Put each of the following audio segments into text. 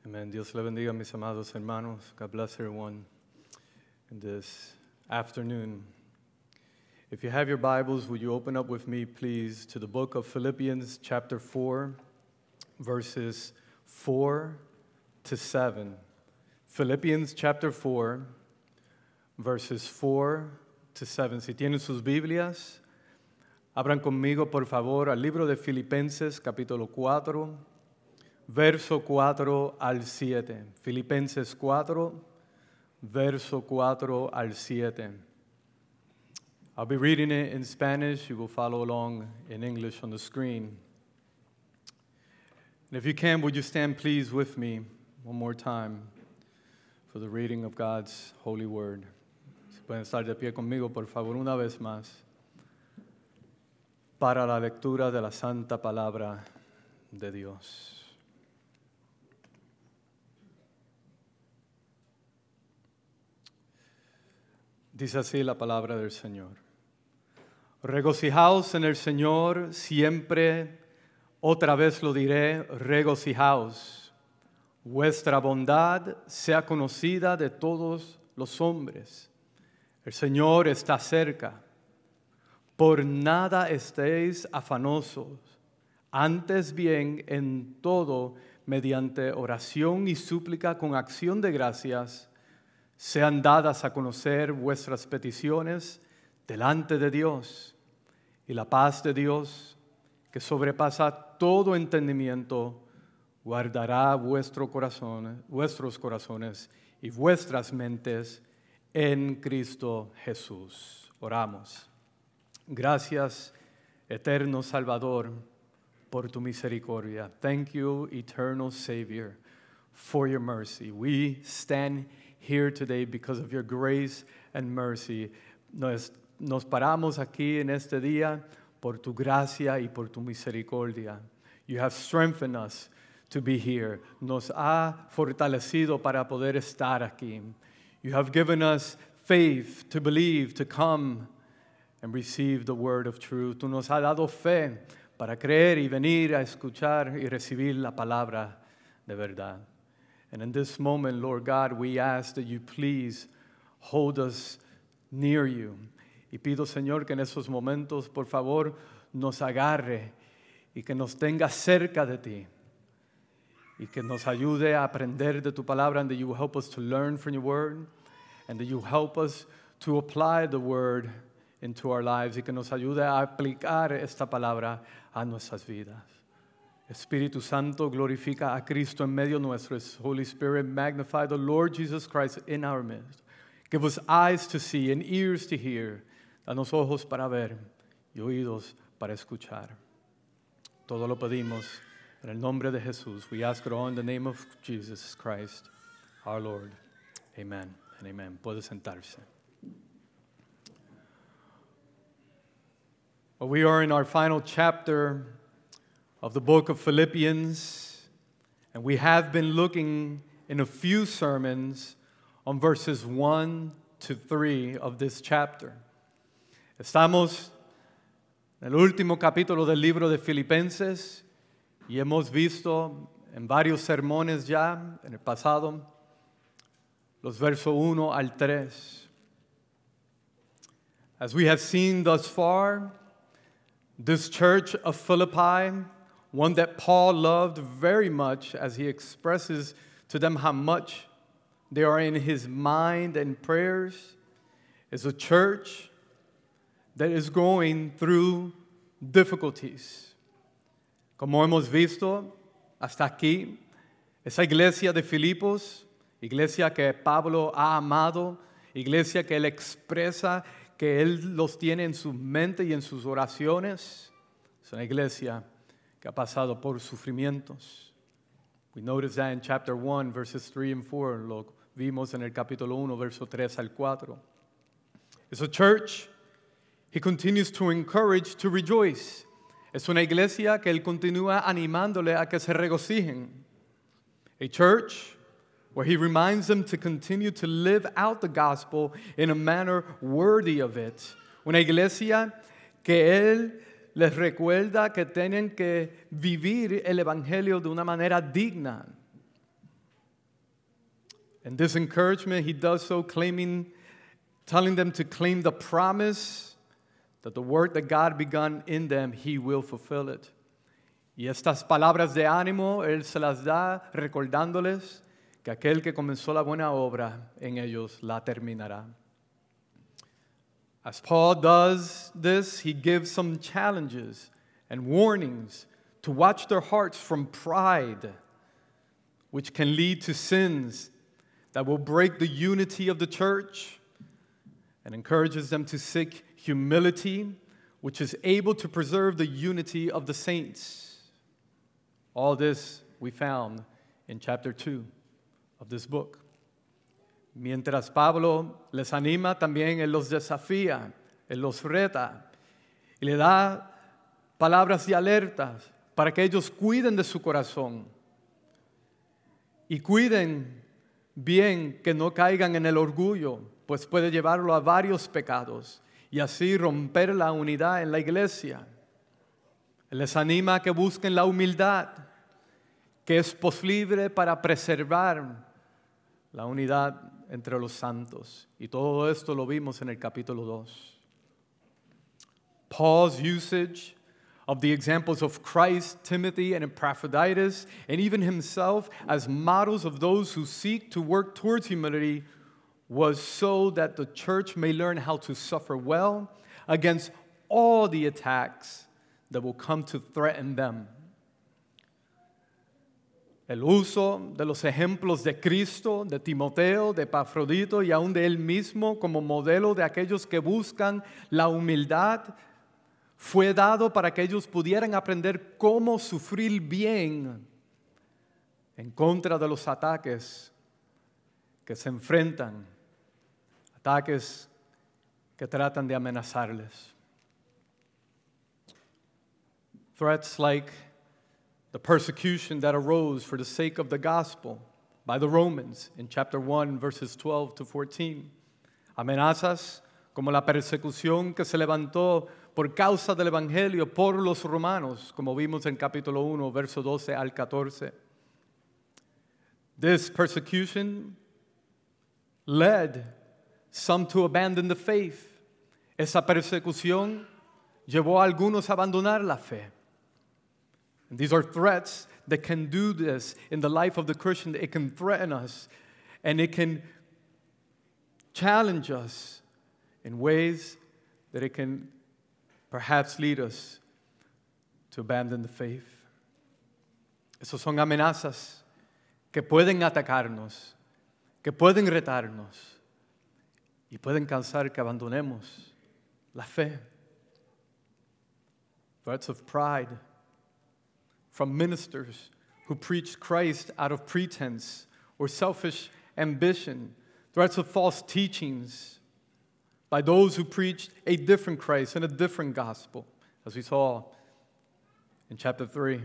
Amen. Dios le bendiga, mis amados hermanos. God bless everyone in this afternoon. If you have your Bibles, would you open up with me, please, to the book of Philippians, chapter 4, verses 4 to 7. Philippians, chapter 4, verses 4 to 7. Si tienen sus Biblias, abran conmigo, por favor, al libro de Filipenses, capítulo 4, verso 4 al 7. Filipenses 4, verso 4 al 7. I'll be reading it in Spanish. You will follow along in English on the screen. And if you can, would you stand please with me one more time for the reading of God's holy word. Si pueden estar de pie conmigo, por favor, una vez más, para la lectura de la santa palabra de Dios. Dice así la palabra del Señor. Regocijaos en el Señor siempre, otra vez lo diré, regocijaos. Vuestra bondad sea conocida de todos los hombres. El Señor está cerca. Por nada estéis afanosos, antes bien en todo, mediante oración y súplica con acción de gracias, sean dadas a conocer vuestras peticiones delante de Dios, y la paz de Dios, que sobrepasa todo entendimiento, guardará vuestros corazones y vuestras mentes en Cristo Jesús. Oramos. Gracias, eterno Salvador, por tu misericordia. Thank you, eternal Savior, for your mercy. We stand here today because of your grace and mercy. Nos paramos aquí en este día por tu gracia y por tu misericordia. You have strengthened us to be here. Nos ha fortalecido para poder estar aquí. You have given us faith to believe, to come and receive the word of truth. Tú nos has dado fe para creer y venir a escuchar y recibir la palabra de verdad. And in this moment, Lord God, we ask that you please hold us near you. Y pido, Señor, que en esos momentos, por favor, nos agarre y que nos tenga cerca de ti. Y que nos ayude a aprender de tu palabra, and that you will help us to learn from your word, and that you help us to apply the word into our lives, y que nos ayude a aplicar esta palabra a nuestras vidas. Espíritu Santo, glorifica a Cristo en medio nuestro. Holy Spirit, magnify the Lord Jesus Christ in our midst. Give us eyes to see and ears to hear. Danos ojos para ver y oídos para escuchar. Todo lo pedimos en el nombre de Jesús. We ask it all in the name of Jesus Christ, our Lord. Amen and amen. Puede sentarse. Well, we are in our final chapter of the book of Philippians, and we have been looking in a few sermons on verses 1 to 3 of this chapter. Estamos en el último capítulo del libro de Filipenses y hemos visto en varios sermones ya en el pasado los versos 1 al 3. As we have seen thus far, this church of Philippi, one that Paul loved very much, as he expresses to them how much they are in his mind and prayers, is a church that is going through difficulties. Como hemos visto hasta aquí, esa iglesia de Filipos, iglesia que Pablo ha amado, iglesia que él expresa, que él los tiene en su mente y en sus oraciones, es una iglesia que ha pasado por sufrimientos. We noticed that in chapter 1, verses 3 and 4. Lo vimos en el capítulo 1, verso 3 al 4. It's a church he continues to encourage to rejoice. Es una iglesia que él continúa animándole a que se regocijen. A church where he reminds them to continue to live out the gospel in a manner worthy of it. Una iglesia que él les recuerda que tienen que vivir el evangelio de una manera digna. In this encouragement, he does so telling them to claim the promise that the work that God begun in them, he will fulfill it. Y estas palabras de ánimo, él se las da recordándoles que aquel que comenzó la buena obra en ellos la terminará. As Paul does this, he gives some challenges and warnings to watch their hearts from pride, which can lead to sins that will break the unity of the church, and encourages them to seek humility, which is able to preserve the unity of the saints. All this we found in chapter 2 of this book. Mientras Pablo les anima, también él los desafía, él los reta y le da palabras de alertas para que ellos cuiden de su corazón y cuiden bien que no caigan en el orgullo, pues puede llevarlo a varios pecados y así romper la unidad en la iglesia. Él les anima a que busquen la humildad, que es posible para preservar la unidad entre los santos. Y todo esto lo vimos en el capítulo 2. Paul's usage of the examples of Christ, Timothy, and Epaphroditus, and even himself as models of those who seek to work towards humility was so that the church may learn how to suffer well against all the attacks that will come to threaten them. El uso de los ejemplos de Cristo, de Timoteo, de Epafrodito y aún de él mismo como modelo de aquellos que buscan la humildad fue dado para que ellos pudieran aprender cómo sufrir bien en contra de los ataques que se enfrentan, ataques que tratan de amenazarles. Threats like the persecution that arose for the sake of the gospel by the Romans in chapter 1, verses 12 to 14. Amenazas como la persecución que se levantó por causa del evangelio por los romanos, como vimos en capítulo 1, verso 12 al 14. This persecution led some to abandon the faith. Esa persecución llevó a algunos a abandonar la fe. And these are threats that can do this in the life of the Christian. It can threaten us and it can challenge us in ways that it can perhaps lead us to abandon the faith. Esas son amenazas que pueden atacarnos, que pueden retarnos y pueden causar que abandonemos la fe. Threats of pride from ministers who preach Christ out of pretense or selfish ambition. Threats of false teachings by those who preached a different Christ and a different gospel, as we saw in chapter 3.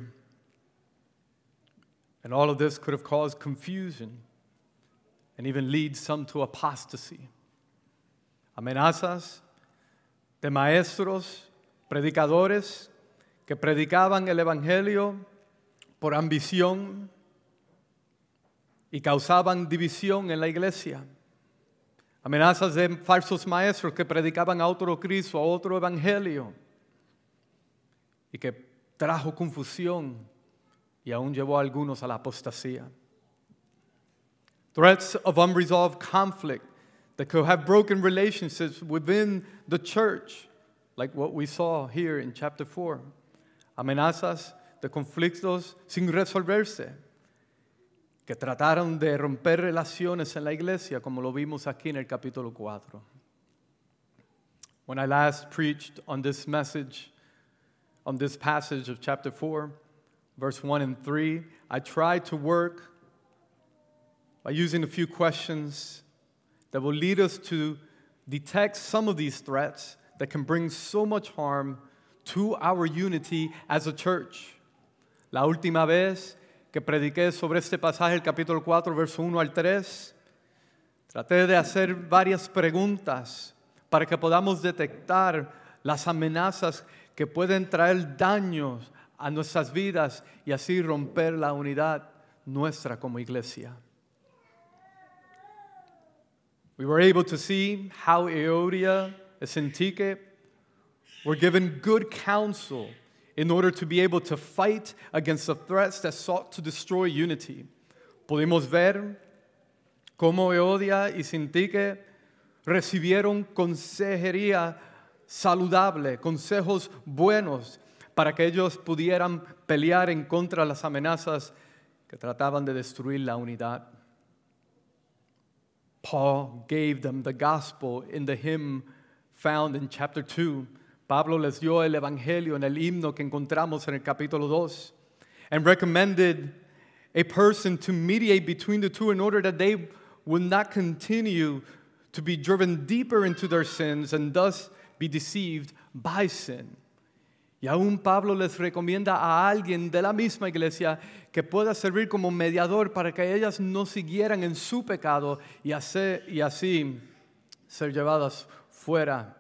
And all of this could have caused confusion and even lead some to apostasy. Amenazas de maestros, predicadores, que predicaban el evangelio por ambición y causaban división en la iglesia. Amenazas de falsos maestros que predicaban a otro Cristo, a otro evangelio y que trajo confusión y aún llevó a algunos a la apostasía. Threats of unresolved conflict that could have broken relationships within the church, like what we saw here in chapter 4. Amenazas de conflictos sin resolverse, que trataron de romper relaciones en la iglesia, como lo vimos aquí en el capítulo 4. When I last preached on this message, on this passage of chapter 4, verse 1 and 3, I tried to work by using a few questions that will lead us to detect some of these threats that can bring so much harm to our unity as a church. La última vez que prediqué sobre este pasaje, el capítulo 4, verso 1 al 3, traté de hacer varias preguntas para que podamos detectar las amenazas que pueden traer daños a nuestras vidas y así romper la unidad nuestra como iglesia. We were able to see how Euodia and Syntyche were given good counsel in order to be able to fight against the threats that sought to destroy unity. Pudimos ver cómo Euodia y Syntyche recibieron consejería saludable, consejos buenos para que ellos pudieran pelear en contra de las amenazas que trataban de destruir la unidad. Paul gave them the gospel in the hymn found in chapter 2. Pablo les dio el evangelio en el himno que encontramos en el capítulo 2 and recommended a person to mediate between the two in order that they would not continue to be driven deeper into their sins and thus be deceived by sin. Y aún Pablo les recomienda a alguien de la misma iglesia que pueda servir como mediador para que ellas no siguieran en su pecado y así ser llevadas fuera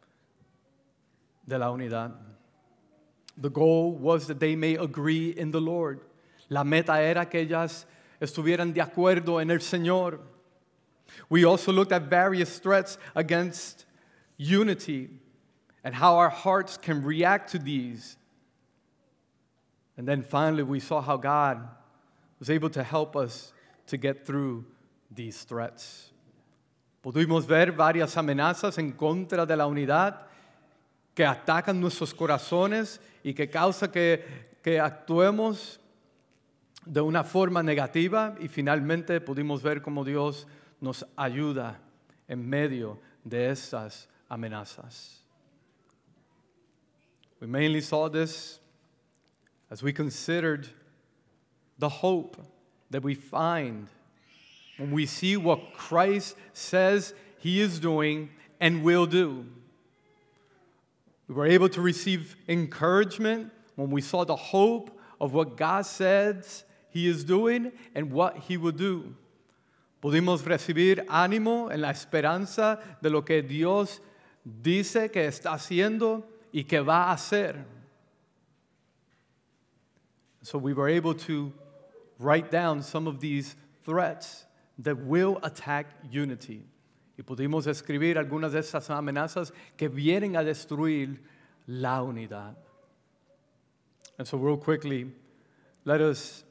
de la unidad. The goal was that they may agree in the Lord. La meta era que ellas estuvieran de acuerdo en el Señor. We also looked at various threats against unity and how our hearts can react to these. And then finally, we saw how God was able to help us to get through these threats. Pudimos ver varias amenazas en contra de la unidad que atacan nuestros corazones y que causa que actuemos de una forma negativa, y finalmente pudimos ver cómo Dios nos ayuda en medio de estas amenazas. We mainly saw this as we considered the hope that we find when we see what Christ says He is doing and will do. We were able to receive encouragement when we saw the hope of what God says He is doing and what He will do. Pudimos recibir ánimo en la esperanza de lo que Dios dice que está haciendo y que va a hacer. So we were able to write down some of these threats that will attack unity. Y pudimos escribir algunas de esas amenazas que vienen a destruir la unidad. And so real quickly, let us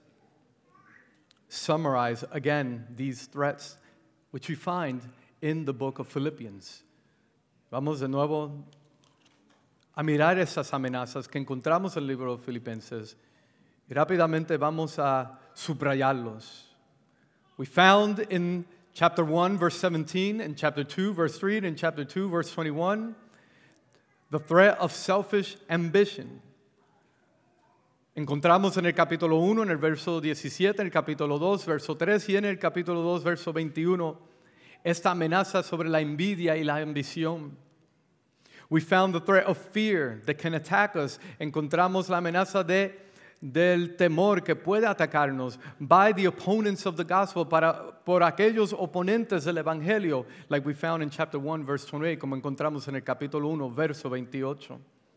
summarize again these threats which we find in the book of Philippians. Vamos de nuevo a mirar esas amenazas que encontramos en el libro de Filipenses y rápidamente vamos a subrayarlos. We found in chapter 1, verse 17, and chapter 2, verse 3, and in chapter 2, verse 21, the threat of selfish ambition. Encontramos en el capítulo 1, en el verso 17, en el capítulo 2, verso 3, y en el capítulo 2, verso 21, esta amenaza sobre la envidia y la ambición. We found the threat of fear that can attack us. Encontramos la amenaza del temor que puede atacarnos by the opponents of the gospel, por aquellos oponentes del evangelio, like we found in chapter 1, verse 28, como encontramos en el capítulo 1, verso 28.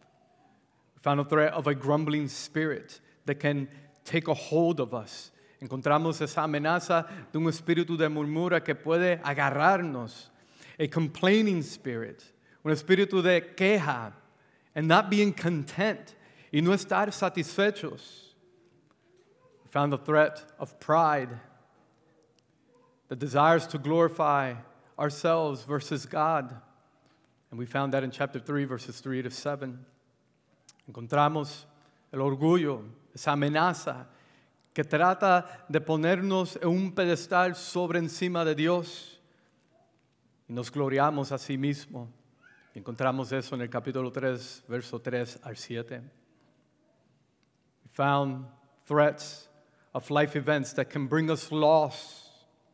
We found a threat of a grumbling spirit that can take a hold of us. Encontramos esa amenaza de un espíritu de murmura que puede agarrarnos. A complaining spirit, un espíritu de queja, and not being content, y no estar satisfechos. We found the threat of pride that desires to glorify ourselves versus God. And we found that in chapter 3, verses 3 to 7. Encontramos el orgullo, esa amenaza que trata de ponernos en un pedestal sobre encima de Dios y nos gloriamos a sí mismo. Encontramos eso en el capítulo 3, verso 3 al 7. We found threats of life events that can bring us loss,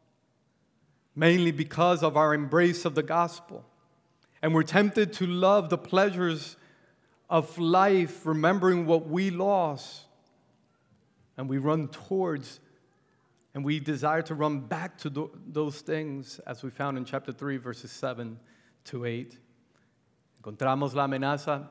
mainly because of our embrace of the gospel. And we're tempted to love the pleasures of life, remembering what we lost. And we run towards, and we desire to run back to those things, as we found in chapter 3, verses 7 to 8. Encontramos la amenaza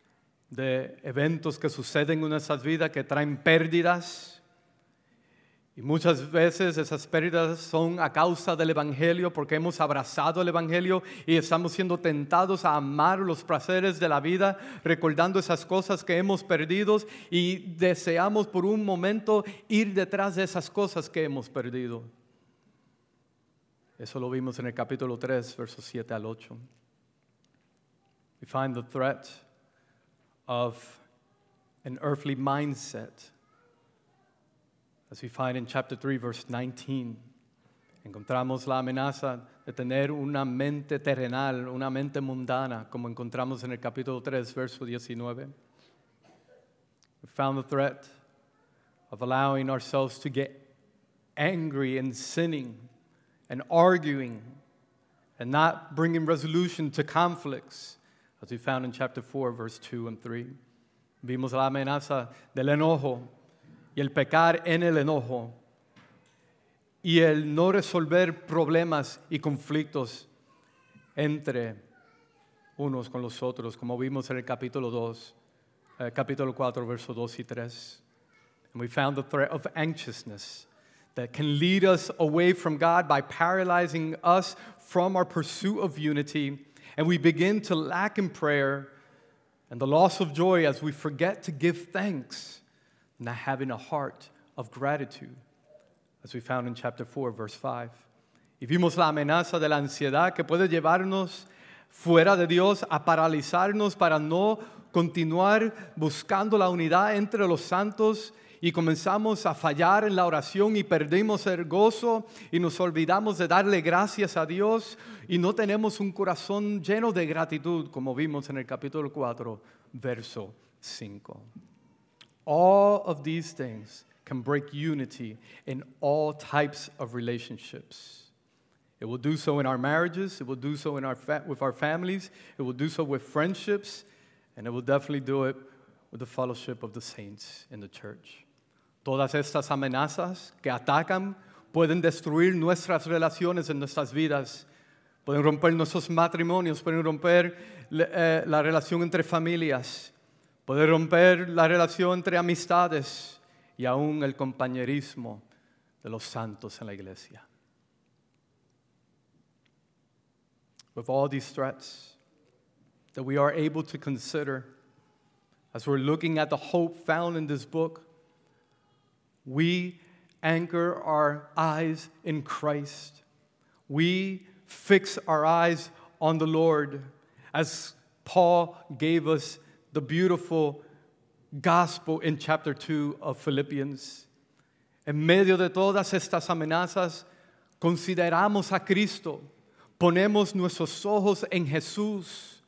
de eventos que suceden en nuestras vidas que traen pérdidas. Y muchas veces esas pérdidas son a causa del Evangelio, porque hemos abrazado el Evangelio y estamos siendo tentados a amar los placeres de la vida, recordando esas cosas que hemos perdido y deseamos por un momento ir detrás de esas cosas que hemos perdido. Eso lo vimos en el capítulo 3, versos 7 al 8. We find the threat of an earthly mindset, as we find in chapter 3, verse 19. Encontramos la amenaza de tener una mente terrenal, una mente mundana, como encontramos en el capítulo 3, verso 19. We found the threat of allowing ourselves to get angry and sinning and arguing and not bringing resolution to conflicts, as we found in chapter 4, verse 2 and 3. Vimos la amenaza del enojo y el pecar en el enojo y el no resolver problemas y conflictos entre unos con los otros, como vimos en el capítulo 4, versos 2 y 3. And we found the threat of anxiousness that can lead us away from God by paralyzing us from our pursuit of unity, and we begin to lack in prayer and the loss of joy as we forget to give thanks, not having a heart of gratitude, as we found in chapter 4, verse 5. Y vimos la amenaza de la ansiedad que puede llevarnos fuera de Dios a paralizarnos para no continuar buscando la unidad entre los santos, y comenzamos a fallar en la oración y perdimos el gozo y nos olvidamos de darle gracias a Dios y no tenemos un corazón lleno de gratitud, como vimos en el capítulo 4, verso 5. All of these things can break unity in all types of relationships. It will do so in our marriages, it will do so in with our families, it will do so with friendships, and it will definitely do it with the fellowship of the saints in the church. Todas estas amenazas que atacan pueden destruir nuestras relaciones en nuestras vidas, pueden romper nuestros matrimonios, pueden romper la relación entre familias, pueden romper la relación entre amistades y aún el compañerismo de los santos en la iglesia. With all these threats that we are able to consider as we're looking at the hope found in this book, we anchor our eyes in Christ. We fix our eyes on the Lord, as Paul gave us the beautiful gospel in chapter 2 of Philippians. En medio de todas estas amenazas, consideramos a Cristo, ponemos nuestros ojos en Jesús,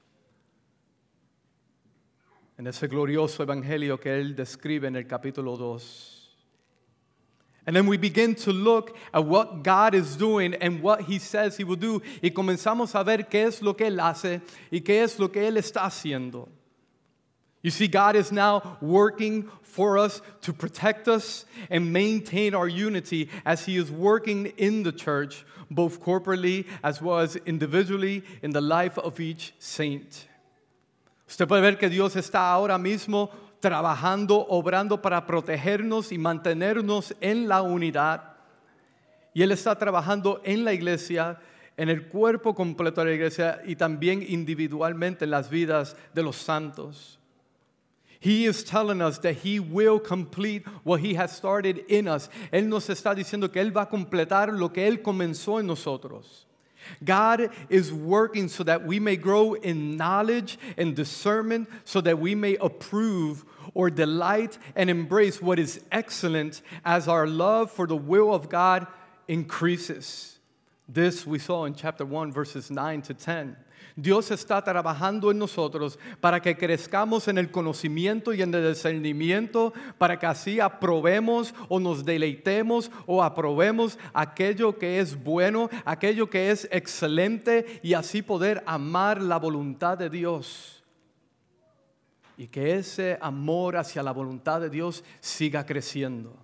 en ese glorioso evangelio que él describe en el capítulo 2. And then we begin to look at what God is doing and what He says He will do. Y comenzamos a ver qué es lo que Él hace y qué es lo que Él está haciendo. You see, God is now working for us to protect us and maintain our unity as He is working in the church, both corporately as well as individually in the life of each saint. Usted puede ver que Dios está ahora mismo trabajando, obrando para protegernos y mantenernos en la unidad. Y Él está trabajando en la iglesia, en el cuerpo completo de la iglesia y también individualmente en las vidas de los santos. He is telling us that He will complete what He has started in us. Él nos está diciendo que Él va a completar lo que Él comenzó en nosotros. God is working so that we may grow in knowledge and discernment, so that we may approve or delight and embrace what is excellent as our love for the will of God increases. This we saw in chapter 1, verses 9 to 10. Dios está trabajando en nosotros para que crezcamos en el conocimiento y en el discernimiento, para que así aprobemos o nos deleitemos o aprobemos aquello que es bueno, aquello que es excelente, y así poder amar la voluntad de Dios. Y que ese amor hacia la voluntad de Dios siga creciendo.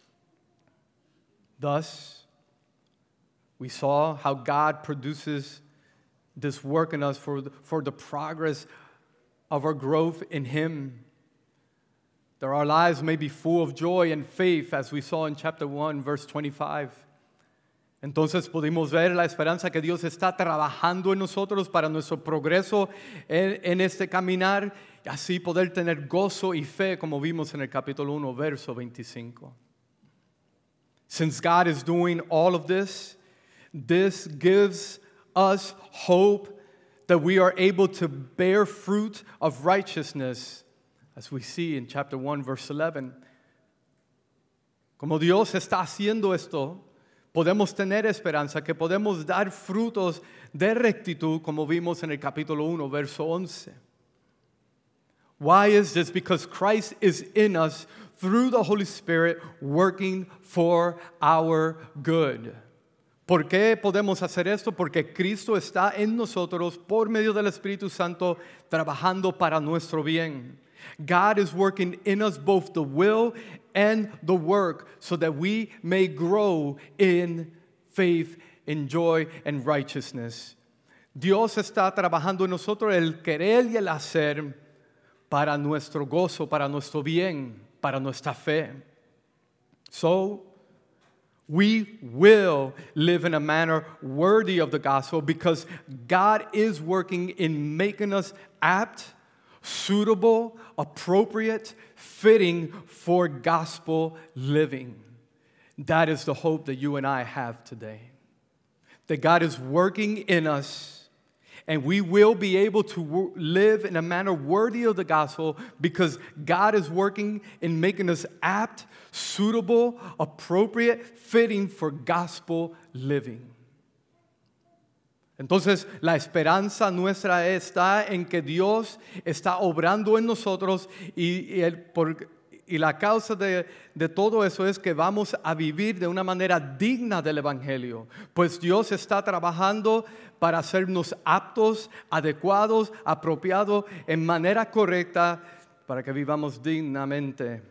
Thus, we saw how God produces this work in us for the progress of our growth in Him. that our lives may be full of joy and faith, as we saw in chapter 1, verse 25. Entonces pudimos ver la esperanza que Dios está trabajando en nosotros para nuestro progreso en este caminar, y así poder tener gozo y fe, como vimos en el capítulo 1, verso 25. Since God is doing all of this gives us hope that we are able to bear fruit of righteousness, as we see in chapter 1, verse 11. Como Dios está haciendo esto, podemos tener esperanza, que podemos dar frutos de rectitud, como vimos en el capítulo 1, verso 11. Why is this? Because Christ is in us through the Holy Spirit working for our good. ¿Por qué podemos hacer esto? Porque Cristo está en nosotros por medio del Espíritu Santo trabajando para nuestro bien. God is working in us both the will and the work so that we may grow in faith, in joy, and righteousness. Dios está trabajando en nosotros el querer y el hacer para nuestro gozo, para nuestro bien, para nuestra fe. So, we will live in a manner worthy of the gospel because God is working in making us apt, suitable, appropriate, fitting for gospel living. That is the hope that you and I have today. That God is working in us, and we will be able to live in a manner worthy of the gospel because God is working in making us apt, suitable, appropriate, fitting for gospel living. Entonces, la esperanza nuestra está en que Dios está obrando en nosotros y la causa de todo eso es que vamos a vivir de una manera digna del Evangelio. Pues Dios está trabajando para hacernos aptos, adecuados, apropiados, en manera correcta, para que vivamos dignamente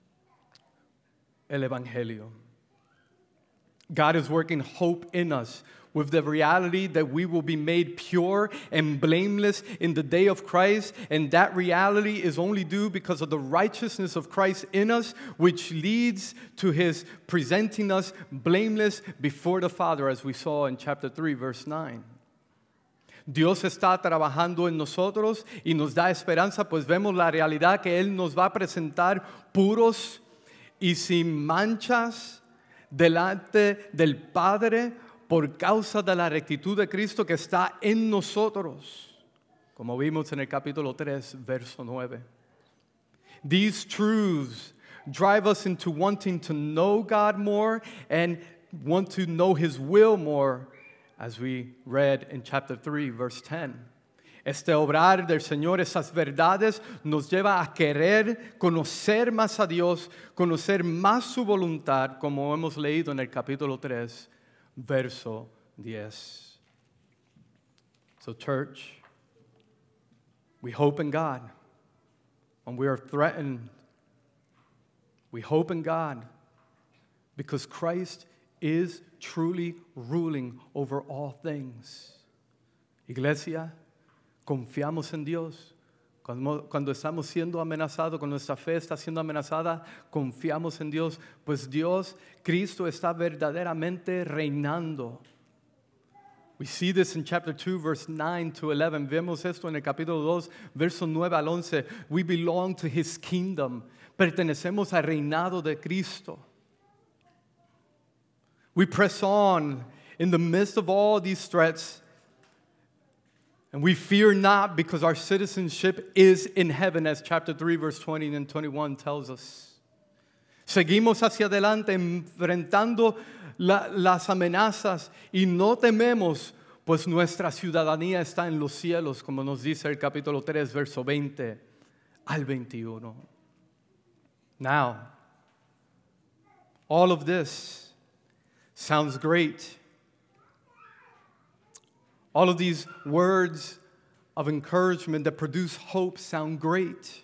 el Evangelio. God is working hope in us with the reality that we will be made pure and blameless in the day of Christ. And that reality is only due because of the righteousness of Christ in us, which leads to his presenting us blameless before the Father, as we saw in chapter 3, verse 9. Dios está trabajando en nosotros y nos da esperanza, pues vemos la realidad que Él nos va a presentar puros y sin manchas delante del Padre por causa de la rectitud de Cristo que está en nosotros, como vimos en el capítulo 3, verso 9. These truths drive us into wanting to know God more and want to know His will more, as we read in chapter 3, verse 10. Este obrar del Señor, esas verdades, nos lleva a querer conocer más a Dios, conocer más su voluntad, como hemos leído en el capítulo 3, verso 10. So, church, we hope in God. When we are threatened, we hope in God because Christ is truly ruling over all things. Iglesia, confiamos en Dios. Cuando estamos siendo amenazados, cuando nuestra fe está siendo amenazada, confiamos en Dios, pues Dios, Cristo está verdaderamente reinando. We see this in chapter 2, verse 9 to 11. Vemos esto en el capítulo 2, verso 9 al 11. We belong to His kingdom. Pertenecemos al reinado de Cristo. We press on in the midst of all these threats, and we fear not because our citizenship is in heaven, as chapter 3, verse 20 and 21 tells us. Seguimos hacia adelante enfrentando las amenazas y no tememos, pues nuestra ciudadanía está en los cielos, como nos dice el capítulo 3, verso 20 al 21. Now, all of this sounds great. All of these words of encouragement that produce hope sound great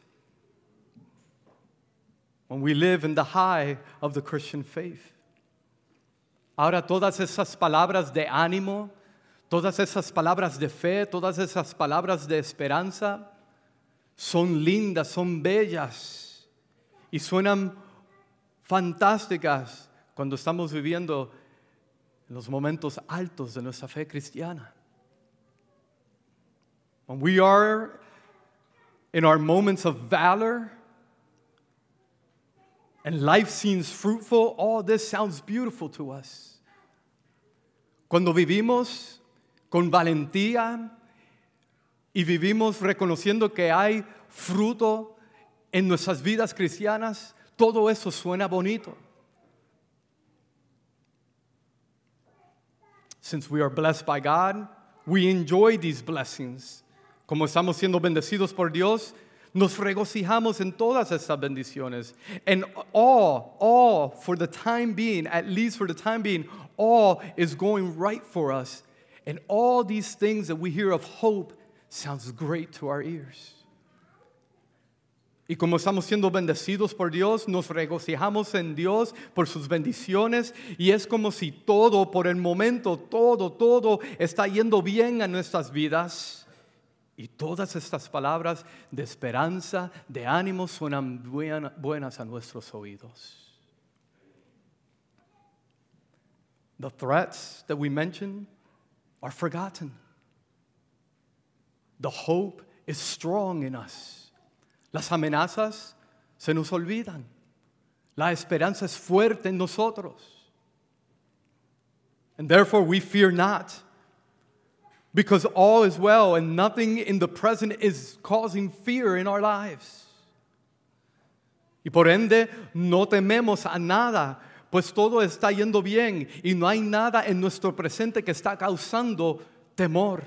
when we live in the high of the Christian faith. Ahora, todas esas palabras de ánimo, todas esas palabras de fe, todas esas palabras de esperanza son lindas, son bellas y suenan fantásticas cuando estamos viviendo en los momentos altos de nuestra fe cristiana. When we are in our moments of valor and life seems fruitful, all this sounds beautiful to us. Cuando vivimos con valentía y vivimos reconociendo que hay fruto en nuestras vidas cristianas, todo eso suena bonito. Since we are blessed by God, we enjoy these blessings. Como estamos siendo bendecidos por Dios, nos regocijamos en todas estas bendiciones. And all, for the time being, at least for the time being, all is going right for us. And all these things that we hear of hope sounds great to our ears. Y como estamos siendo bendecidos por Dios, nos regocijamos en Dios por sus bendiciones y es como si todo, por el momento, todo está yendo bien a nuestras vidas. Y todas estas palabras de esperanza, de ánimo, suenan buenas a nuestros oídos. The threats that we mentioned are forgotten. The hope is strong in us. Las amenazas se nos olvidan. La esperanza es fuerte en nosotros. And therefore we fear not, because all is well and nothing in the present is causing fear in our lives. Y por ende no tememos a nada, pues todo está yendo bien y no hay nada en nuestro presente que está causando temor.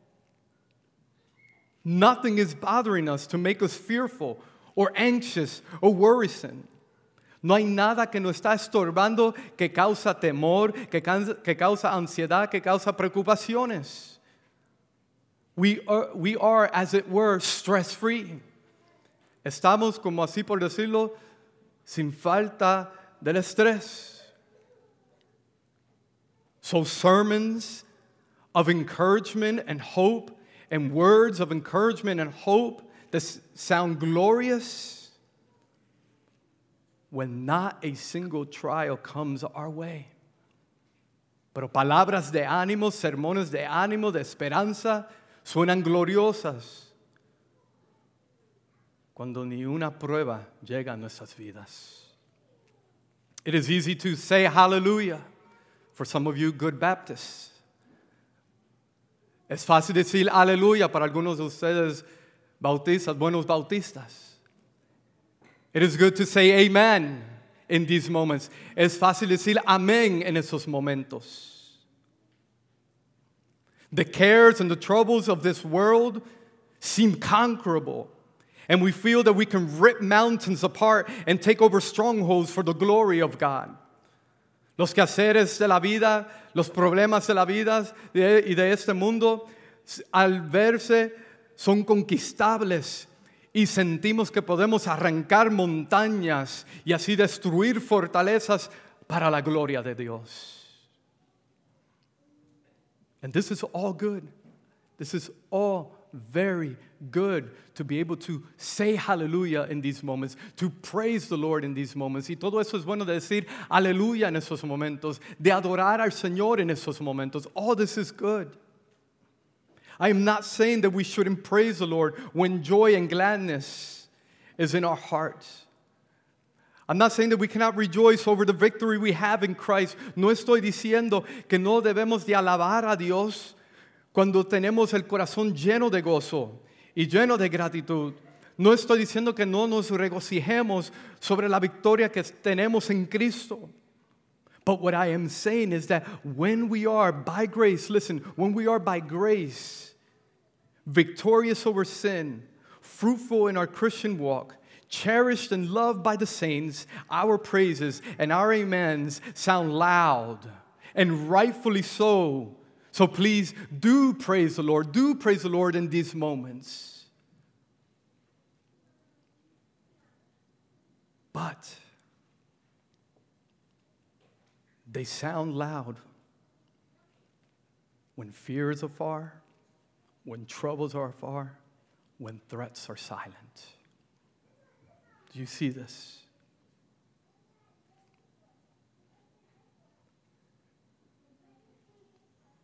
Nothing is bothering us to make us fearful or anxious or worrisome. No hay nada que nos está estorbando que causa temor, que causa ansiedad, que causa preocupaciones. We are, as it were, stress-free. Estamos, como así por decirlo, sin falta del estrés. So sermons of encouragement and hope and words of encouragement and hope that sound glorious when not a single trial comes our way. Pero palabras de ánimo, sermones de ánimo, de esperanza, suenan gloriosas cuando ni una prueba llega a nuestras vidas. It is easy to say hallelujah for some of you good Baptists. Es fácil decir aleluya para algunos de ustedes bautistas, buenos bautistas. It is good to say amen in these moments. Es fácil decir amén en esos momentos. The cares and the troubles of this world seem conquerable, and we feel that we can rip mountains apart and take over strongholds for the glory of God. Los quehaceres de la vida, los problemas de la vida y de este mundo, al verse, son conquistables y sentimos que podemos arrancar montañas y así destruir fortalezas para la gloria de Dios. And this is all good. This is all very good to be able to say hallelujah in these moments, to praise the Lord in these moments. Y todo eso es bueno de decir aleluya en esos momentos, de adorar al Señor en esos momentos. All this is good. I am not saying that we shouldn't praise the Lord when joy and gladness is in our hearts. I'm not saying that we cannot rejoice over the victory we have in Christ. No estoy diciendo que no debemos de alabar a Dios cuando tenemos el corazón lleno de gozo y lleno de gratitud. No estoy diciendo que no nos regocijemos sobre la victoria que tenemos en Cristo. But what I am saying is that when we are by grace, listen, when we are by grace, victorious over sin, fruitful in our Christian walk, cherished and loved by the saints, our praises and our amens sound loud, and rightfully so. So please do praise the Lord. Do praise the Lord in these moments. But they sound loud when fear is afar, when troubles are afar, when threats are silent. Do you see this?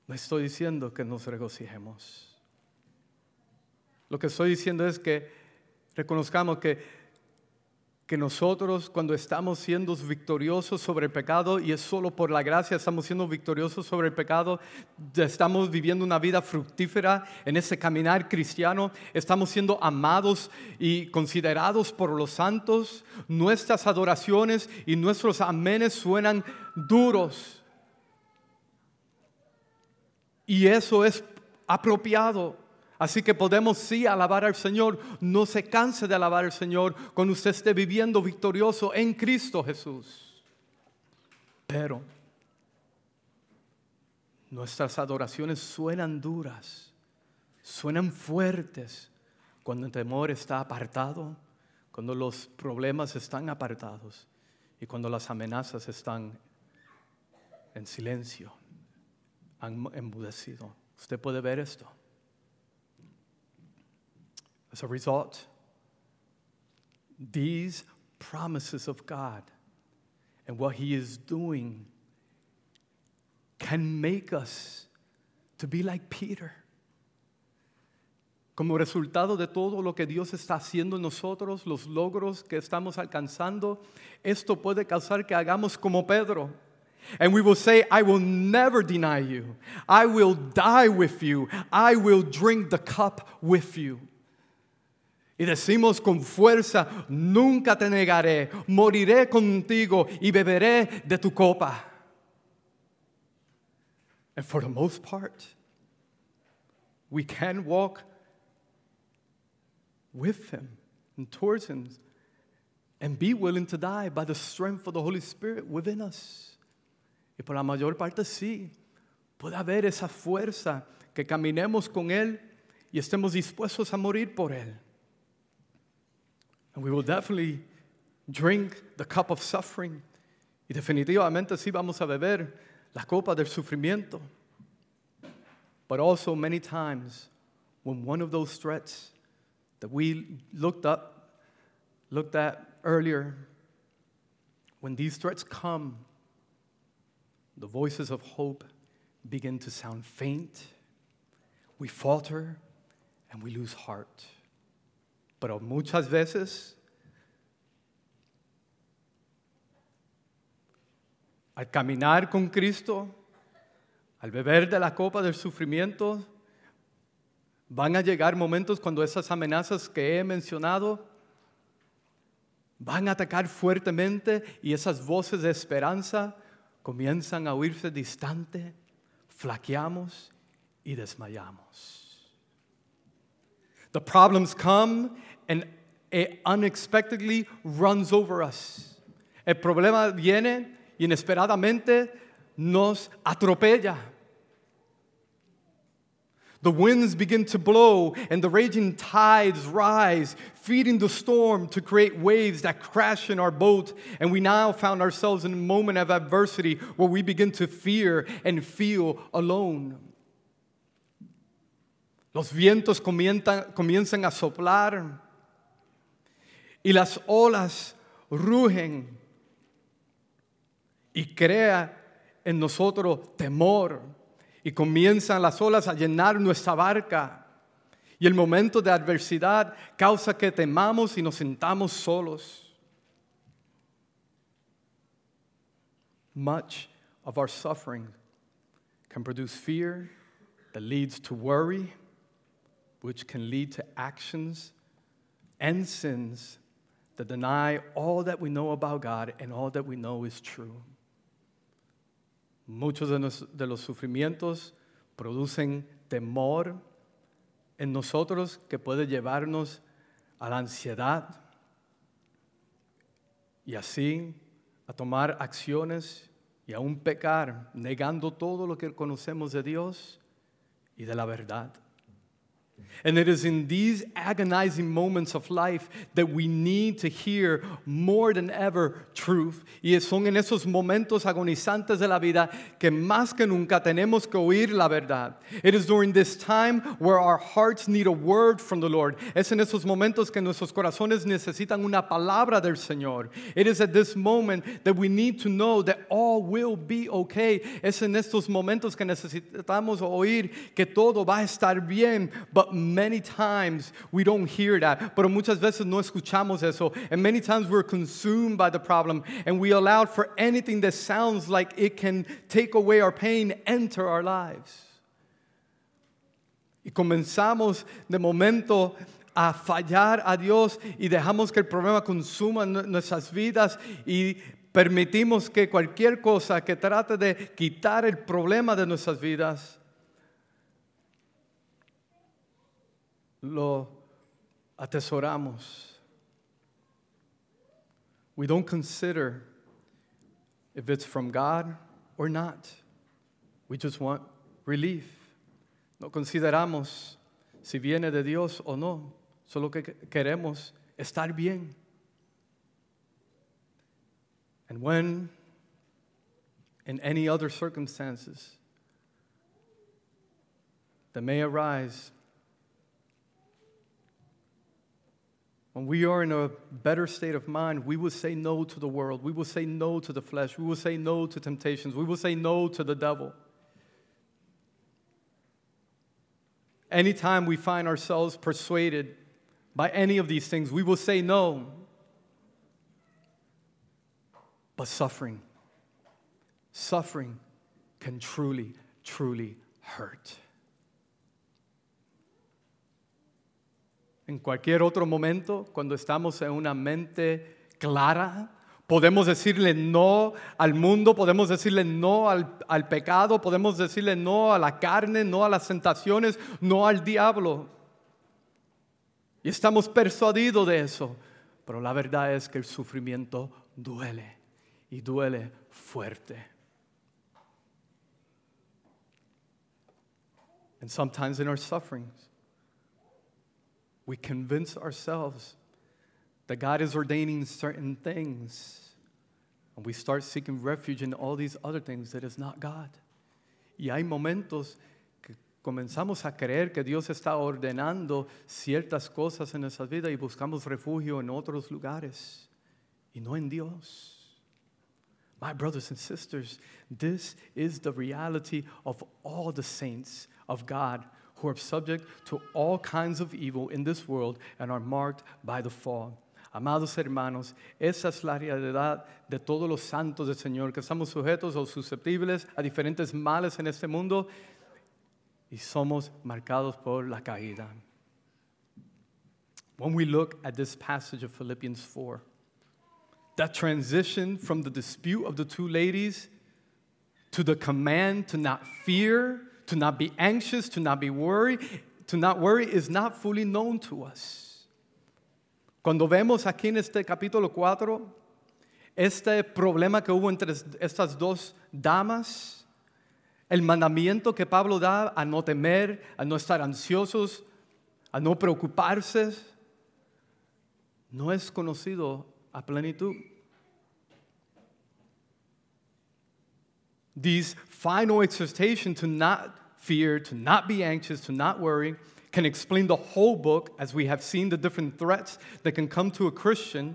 No estoy diciendo que nos regocijemos. Lo que estoy diciendo es que reconozcamos que nosotros cuando estamos siendo victoriosos sobre el pecado, y es solo por la gracia estamos siendo victoriosos sobre el pecado, estamos viviendo una vida fructífera en ese caminar cristiano, estamos siendo amados y considerados por los santos, nuestras adoraciones y nuestros amenes suenan duros. Y eso es apropiado. Así que podemos sí alabar al Señor. No se canse de alabar al Señor cuando usted esté viviendo victorioso en Cristo Jesús. Pero nuestras adoraciones suenan duras, suenan fuertes cuando el temor está apartado, cuando los problemas están apartados y cuando las amenazas están en silencio, han enmudecido. Usted puede ver esto. As a result, these promises of God and what He is doing can make us to be like Peter. Como resultado de todo lo que Dios está haciendo en nosotros, los logros que estamos alcanzando, esto puede causar que hagamos como Pedro. And we will say, I will never deny you. I will die with you. I will drink the cup with you. Y decimos con fuerza, nunca te negaré, moriré contigo y beberé de tu copa. And for the most part, we can walk with Him and towards Him and be willing to die by the strength of the Holy Spirit within us. Y por la mayor parte sí, puede haber esa fuerza que caminemos con Él y estemos dispuestos a morir por Él. And we will definitely drink the cup of suffering. Y definitivamente sí vamos a beber la copa del sufrimiento. But also many times when one of those threats that we looked at earlier, when these threats come, the voices of hope begin to sound faint. We falter and we lose heart. Pero muchas veces, al caminar con Cristo, al beber de la copa del sufrimiento, van a llegar momentos cuando esas amenazas que he mencionado van a atacar fuertemente y esas voces de esperanza comienzan a oírse distante, flaqueamos y desmayamos. The problems come and it unexpectedly runs over us. El problema viene y inesperadamente nos atropella. The winds begin to blow and the raging tides rise, feeding the storm to create waves that crash in our boat. And we now found ourselves in a moment of adversity where we begin to fear and feel alone. Los vientos comienzan a soplar y las olas rugen y crea en nosotros temor y comienzan las olas a llenar nuestra barca y el momento de adversidad causa que temamos y nos sintamos solos. Much of our suffering can produce fear that leads to worry, which can lead to actions and sins that deny all that we know about God and all that we know is true. Muchos de los sufrimientos producen temor en nosotros que puede llevarnos a la ansiedad y así a tomar acciones y aún pecar, negando todo lo que conocemos de Dios y de la verdad. And it is in these agonizing moments of life that we need to hear more than ever truth. Y son en esos momentos agonizantes de la vida que más que nunca tenemos que oír la verdad. It is during this time where our hearts need a word from the Lord. Es en esos momentos que nuestros corazones necesitan una palabra del Señor. It is at this moment that we need to know that all will be okay. Es en estos momentos que necesitamos oír que todo va a estar bien. But many times we don't hear that. Pero muchas veces no escuchamos eso. And many times we're consumed by the problem. And we allow for anything that sounds like it can take away our pain enter our lives. Y comenzamos de momento a fallar a Dios y dejamos que el problema consuma nuestras vidas y permitimos que cualquier cosa que trate de quitar el problema de nuestras vidas lo atesoramos. We don't consider if it's from God or not. We just want relief. No consideramos si viene de Dios o no. Solo que queremos estar bien. And when, in any other circumstances that may arise, when we are in a better state of mind, we will say no to the world. We will say no to the flesh. We will say no to temptations. We will say no to the devil. Anytime we find ourselves persuaded by any of these things, we will say no. But suffering can truly, truly hurt. En cualquier otro momento, cuando estamos en una mente clara, podemos decirle no al mundo, podemos decirle no al pecado, podemos decirle no a la carne, no a las tentaciones, no al diablo. Y estamos persuadidos de eso. Pero la verdad es que el sufrimiento duele y duele fuerte. And sometimes in our sufferings, we convince ourselves that God is ordaining certain things. And we start seeking refuge in all these other things that is not God. Y hay momentos que comenzamos a creer que Dios está ordenando ciertas cosas en nuestras vidas y buscamos refugio en otros lugares y no en Dios. My brothers and sisters, this is the reality of all the saints of God who are subject to all kinds of evil in this world and are marked by the fall. Amados hermanos, esa es la realidad de todos los santos del Señor, que estamos sujetos o susceptibles a diferentes males en este mundo y somos marcados por la caída. When we look at this passage of Philippians 4, that transition from the dispute of the two ladies to the command to not fear, to not be anxious, to not worry is not fully known to us. Cuando vemos aquí en este capítulo 4, este problema que hubo entre estas dos damas, el mandamiento que Pablo da a no temer, a no estar ansiosos, a no preocuparse, no es conocido a plenitud. These final exhortation to not fear, to not be anxious, to not worry, can explain the whole book as we have seen the different threats that can come to a Christian.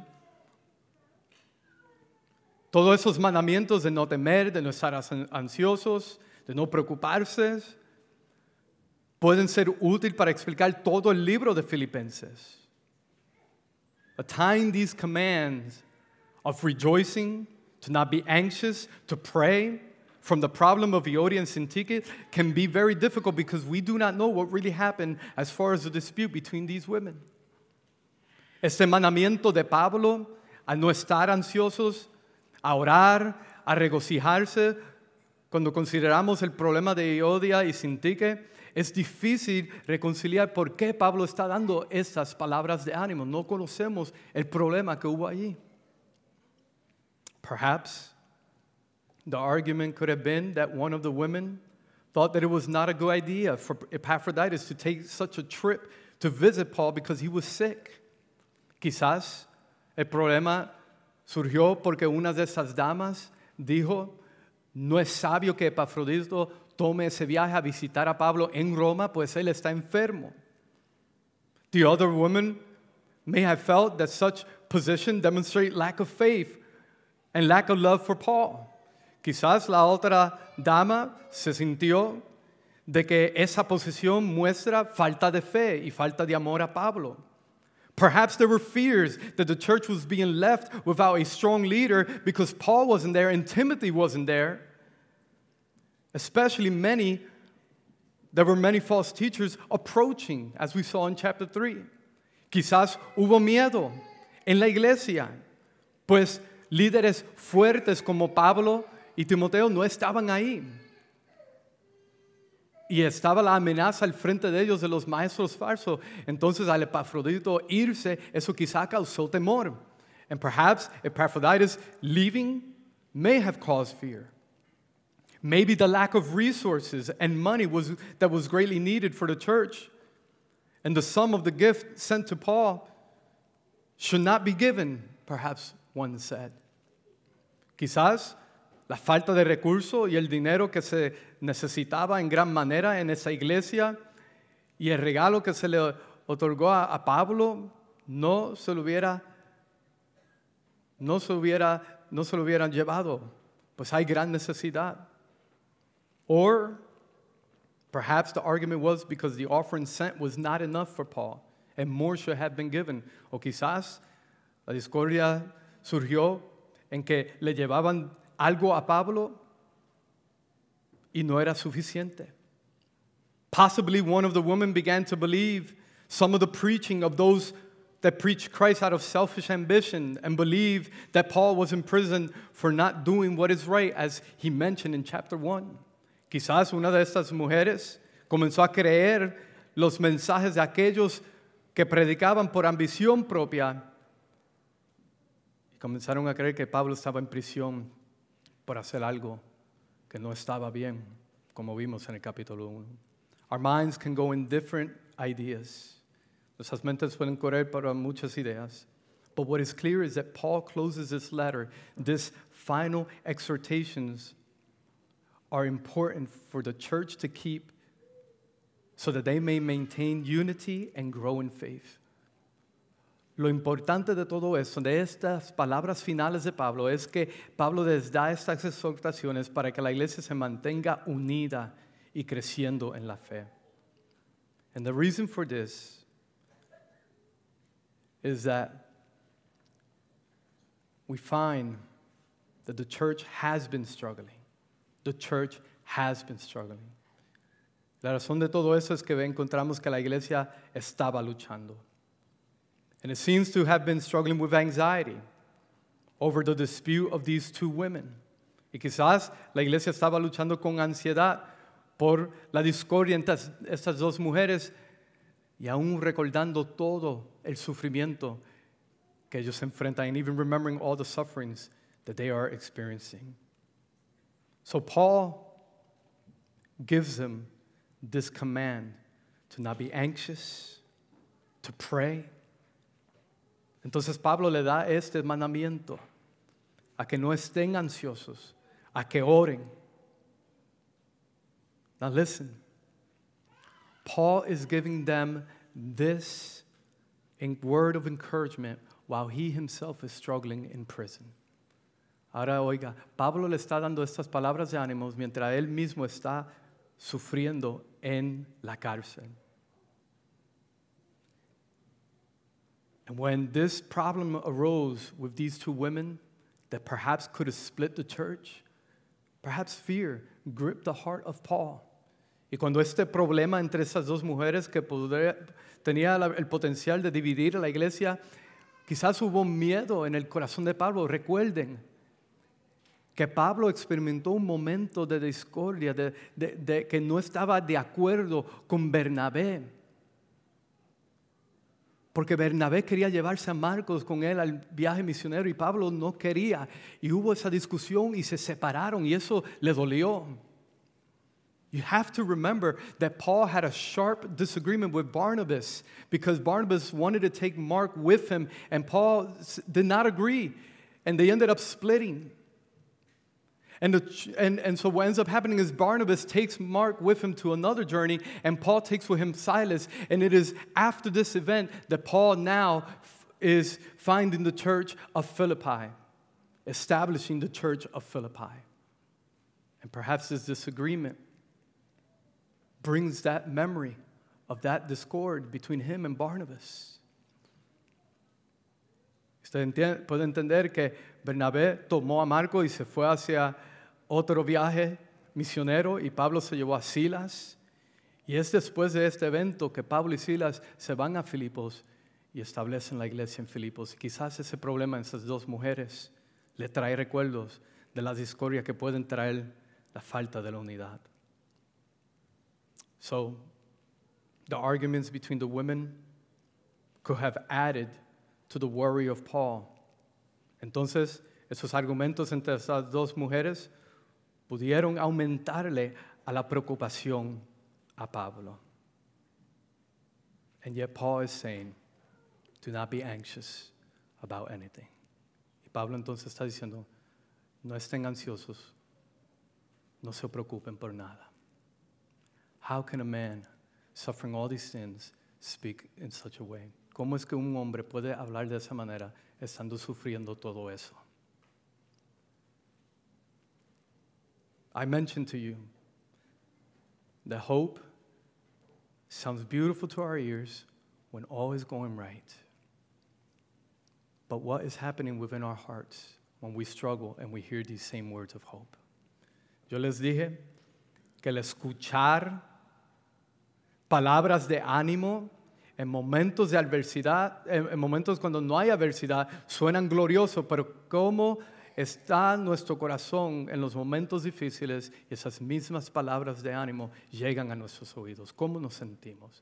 Todos esos mandamientos de no temer, de no estar ansiosos, de no preocuparse, pueden ser útiles para explicar todo el libro de Filipenses. But tying these commands of rejoicing, to not be anxious, to pray, from the problem of Euodia and Syntyche can be very difficult because we do not know what really happened as far as the dispute between these women. Este mandamiento de Pablo a no estar ansiosos, a orar, a regocijarse, cuando consideramos el problema de Euodia y Syntyche, es difícil reconciliar por qué Pablo está dando estas palabras de ánimo. No conocemos el problema que hubo allí. Perhaps the argument could have been that one of the women thought that it was not a good idea for Epaphroditus to take such a trip to visit Paul because he was sick. Quizás el problema surgió porque una de esas damas dijo, no es sabio que Epafrodito tome ese viaje a visitar a Pablo en Roma, pues él está enfermo. The other woman may have felt that such position demonstrated lack of faith and lack of love for Paul. Quizás la otra dama se sintió de que esa posición muestra falta de fe y falta de amor a Pablo. Perhaps there were fears that the church was being left without a strong leader because Paul wasn't there and Timothy wasn't there. Especially there were many false teachers approaching, as we saw in chapter 3. Quizás hubo miedo en la iglesia, pues líderes fuertes como Pablo y Timoteo no estaban ahí. Y estaba la amenaza al frente de ellos de los maestros falsos. Entonces al Epafrodito irse, eso quizá causó temor. And perhaps Epaphroditus leaving may have caused fear. Maybe the lack of resources and money that was greatly needed for the church. And the sum of the gift sent to Paul should not be given, perhaps one said. Quizás la falta de recursos y el dinero que se necesitaba en gran manera en esa iglesia y el regalo que se le otorgó a Pablo no se lo hubieran llevado, pues hay gran necesidad. Or perhaps the argument was because the offering sent was not enough for Paul and more should have been given. O quizás la discordia surgió en que le llevaban algo a Pablo y no era suficiente. Possibly one of the women began to believe some of the preaching of those that preached Christ out of selfish ambition and believed that Paul was in prison for not doing what is right, as he mentioned in chapter 1. Quizás una de estas mujeres comenzó a creer los mensajes de aquellos que predicaban por ambición propia y comenzaron a creer que Pablo estaba en prisión por hacer algo que no estaba bien, como vimos en el capítulo 1. Our minds can go in different ideas. Nuestras mentes pueden correr para muchas ideas. But what is clear is that Paul closes this letter. These final exhortations are important for the church to keep so that they may maintain unity and grow in faith. Lo importante de todo esto, de estas palabras finales de Pablo, es que Pablo les da estas exhortaciones para que la iglesia se mantenga unida y creciendo en la fe. And the reason for this is that we find that the church has been struggling. The church has been struggling. La razón de todo eso es que encontramos que la iglesia estaba luchando. And it seems to have been struggling with anxiety over the dispute of these two women. Y quizás la iglesia estaba luchando con ansiedad por la discordia entre estas dos mujeres y aún recordando todo el sufrimiento que ellos enfrentan and even remembering all the sufferings that they are experiencing. So Paul gives them this command to not be anxious, to pray. Entonces Pablo le da este mandamiento a que no estén ansiosos, a que oren. Now listen, Paul is giving them this word of encouragement while he himself is struggling in prison. Ahora oiga, Pablo le está dando estas palabras de ánimos mientras él mismo está sufriendo en la cárcel. And when this problem arose with these two women that perhaps could have split the church, perhaps fear gripped the heart of Paul. Y cuando este problema entre esas dos mujeres que tenía el potencial de dividir a la iglesia, quizás hubo miedo en el corazón de Pablo. Recuerden que Pablo experimentó un momento de discordia, de que no estaba de acuerdo con Bernabé. Porque Bernabé quería llevarse a Marcos con él al viaje misionero y Pablo no quería. Y hubo esa discusión y se separaron y eso le dolió. You have to remember that Paul had a sharp disagreement with Barnabas because Barnabas wanted to take Mark with him, and Paul did not agree, and they ended up splitting. And so what ends up happening is Barnabas takes Mark with him to another journey, and Paul takes with him Silas. And it is after this event that Paul now is finding the church of Philippi, establishing the church of Philippi. And perhaps this disagreement brings that memory of that discord between him and Barnabas. Usted puede entender que Bernabé tomó a Marco y se fue hacia otro viaje misionero y Pablo se llevó a Silas. Y es después de este evento que Pablo y Silas se van a Filipos y establecen la iglesia en Filipos. Y quizás ese problema en esas dos mujeres le trae recuerdos de la discordia que pueden traer la falta de la unidad. So, the arguments between the women could have added to the worry of Paul. Entonces, esos argumentos entre esas dos mujeres pudieron aumentarle a la preocupación a Pablo. And yet Paul is saying, do not be anxious about anything. Y Pablo entonces está diciendo, no estén ansiosos, no se preocupen por nada. How can a man suffering all these sins speak in such a way? ¿Cómo es que un hombre puede hablar de esa manera estando sufriendo todo eso? I mentioned to you that hope sounds beautiful to our ears when all is going right. But what is happening within our hearts when we struggle and we hear these same words of hope? Yo les dije que el escuchar palabras de ánimo en momentos de adversidad, en momentos cuando no hay adversidad, suenan gloriosos, pero cómo está nuestro corazón en los momentos difíciles y esas mismas palabras de ánimo llegan a nuestros oídos. ¿Cómo nos sentimos?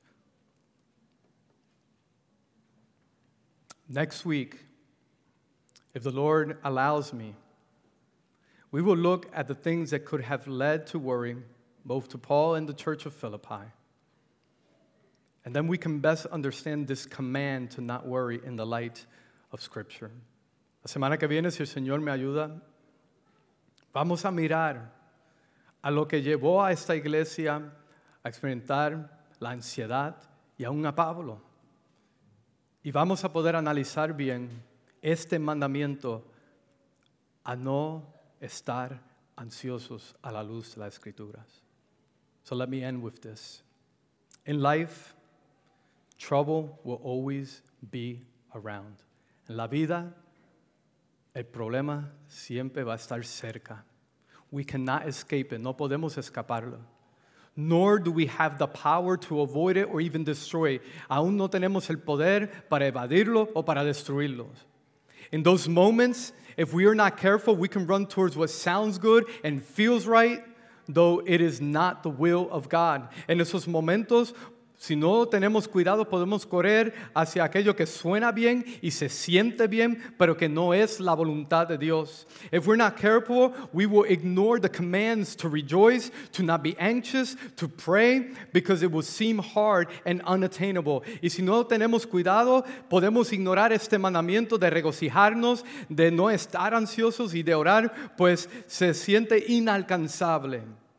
Next week, if the Lord allows me, we will look at the things that could have led to worry, both to Paul and the church of Philippi. And then we can best understand this command to not worry in the light of Scripture. La semana que viene, si el Señor me ayuda, vamos a mirar a lo que llevó a esta iglesia a experimentar la ansiedad y aún a Pablo. Y vamos a poder analizar bien este mandamiento a no estar ansiosos a la luz de las Escrituras. So let me end with this. In life, trouble will always be around. En la vida, el problema siempre va a estar cerca. We cannot escape it. No podemos escaparlo. Nor do we have the power to avoid it or even destroy it. Aún no tenemos el poder para evadirlo o para destruirlo. In those moments, if we are not careful, we can run towards what sounds good and feels right, though it is not the will of God. En esos momentos, si no tenemos cuidado, podemos correr hacia aquello que suena bien y se siente bien, pero que no es la voluntad de Dios. If we're not careful, we will ignore the commands to rejoice, to not be anxious, to pray, because it will seem hard and unattainable. Y si no tenemos cuidado, podemos ignorar este mandamiento de regocijarnos, de no estar ansiosos y de orar, pues se siente inalcanzable.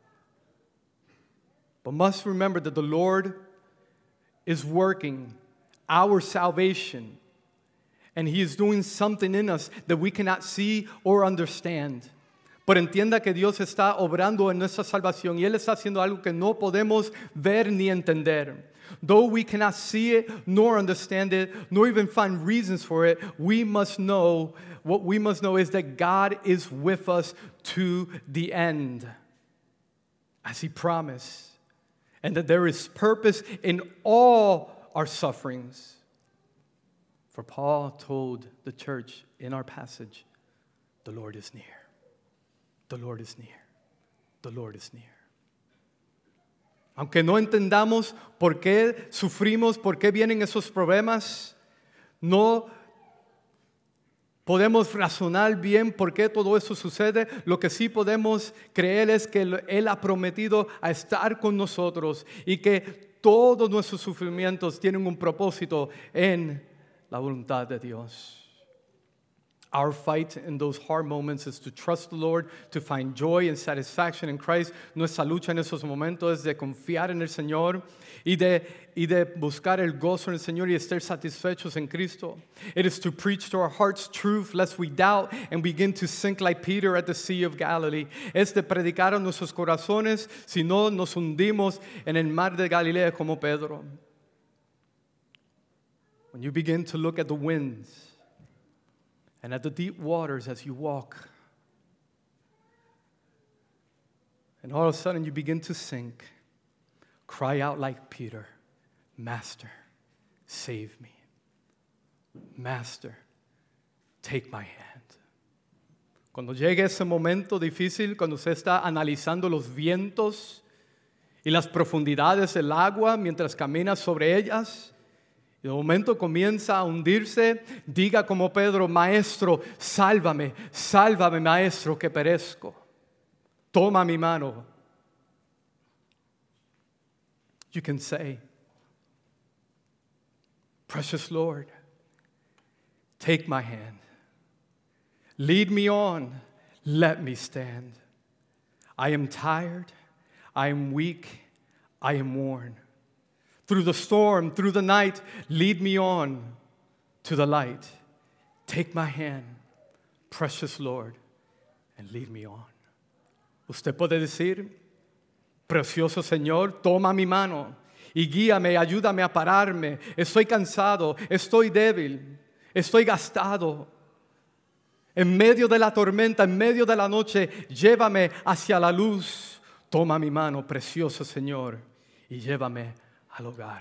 But must remember that the Lord is working our salvation, and He is doing something in us that we cannot see or understand. Pero entienda que Dios está obrando en nuestra salvación y Él está haciendo algo que no podemos ver ni entender. Though we cannot see it, nor understand it, nor even find reasons for it, we must know, what we must know is that God is with us to the end, as He promised. And that there is purpose in all our sufferings. For Paul told the church in our passage, the Lord is near. The Lord is near. The Lord is near. Aunque no entendamos por qué sufrimos, por qué vienen esos problemas, no podemos razonar bien por qué todo eso sucede. Lo que sí podemos creer es que Él ha prometido a estar con nosotros y que todos nuestros sufrimientos tienen un propósito en la voluntad de Dios. Our fight in those hard moments is to trust the Lord, to find joy and satisfaction in Christ. Nuestra lucha en esos momentos es de confiar en el Señor y de buscar el gozo en el Señor y estar satisfechos en Cristo. It is to preach to our hearts truth lest we doubt and begin to sink like Peter at the Sea of Galilee. Es de predicar a nuestros corazones, si no nos hundimos en el mar de Galilea como Pedro. When you begin to look at the winds and at the deep waters as you walk, and all of a sudden you begin to sink, cry out like Peter, Master, save me. Master, take my hand. Cuando llegue ese momento difícil, cuando usted está analizando los vientos y las profundidades del agua mientras camina sobre ellas, y de momento comienza a hundirse, diga como Pedro, Maestro, sálvame, sálvame, Maestro, que perezco. Toma mi mano. You can say, Precious Lord, take my hand. Lead me on. Let me stand. I am tired. I am weak. I am worn. Through the storm, through the night, lead me on to the light. Take my hand, precious Lord, and lead me on. Usted puede decir, Precioso Señor, toma mi mano y guíame, ayúdame a pararme. Estoy cansado, estoy débil, estoy gastado. En medio de la tormenta, en medio de la noche, llévame hacia la luz. Toma mi mano, precioso Señor, y llévame al hogar.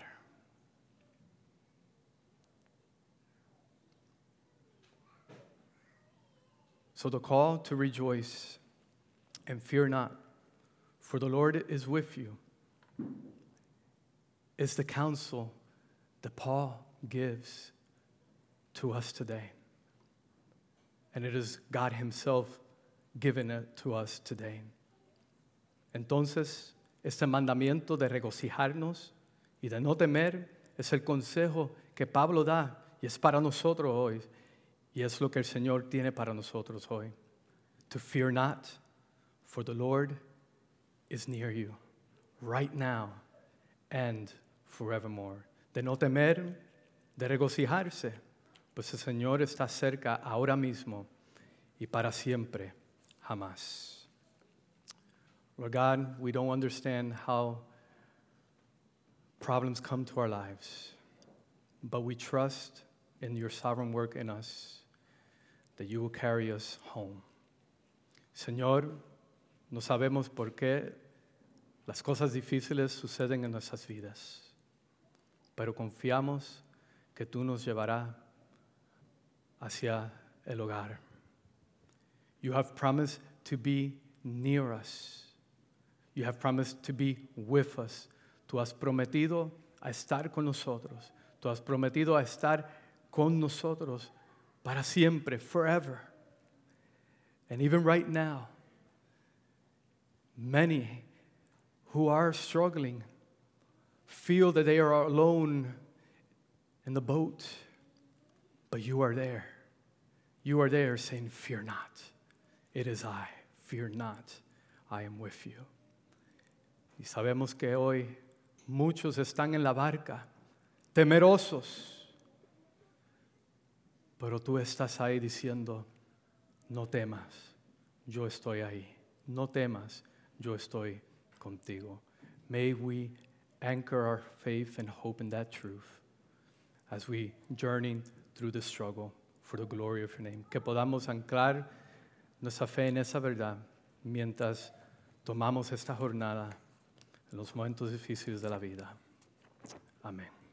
So the call to rejoice and fear not, for the Lord is with you, is the counsel that Paul gives to us today. And it is God Himself giving it to us today. Entonces, este mandamiento de regocijarnos y de no temer es el consejo que Pablo da y es para nosotros hoy. Y es lo que el Señor tiene para nosotros hoy. To fear not, for the Lord is near you, right now and forevermore. De no temer, de regocijarse, pues el Señor está cerca ahora mismo y para siempre, jamás. Lord God, we don't understand how problems come to our lives, but we trust in your sovereign work in us, that you will carry us home. Señor, no sabemos por qué las cosas difíciles suceden en nuestras vidas, pero confiamos que tú nos llevarás hacia el hogar. You have promised to be near us. You have promised to be with us. Tú has prometido a estar con nosotros. Tú has prometido a estar con nosotros para siempre, forever. And even right now, many who are struggling feel that they are alone in the boat, but you are there. You are there saying, fear not. It is I. Fear not. I am with you. Y sabemos que hoy muchos están en la barca, temerosos, pero tú estás ahí diciendo, no temas, yo estoy ahí. No temas, yo estoy contigo. May we anchor our faith and hope in that truth as we journey through the struggle for the glory of your name. Que podamos anclar nuestra fe en esa verdad mientras tomamos esta jornada en los momentos difíciles de la vida. Amén.